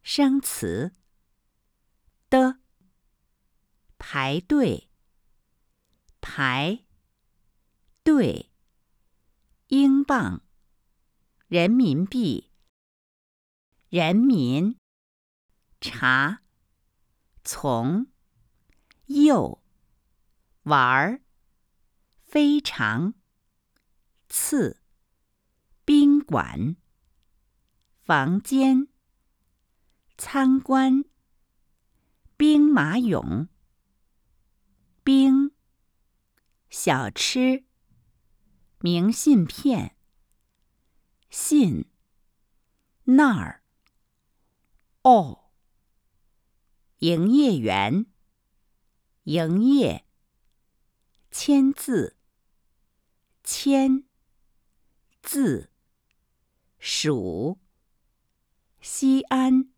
生词的，排队，排队，英镑，人民币，人民，茶，从，右，玩儿，非常，次，宾馆，房间，参观，兵马俑，兵，小吃，明信片，信，那儿，哦，营业员，营业，签字，签，字，数，西安。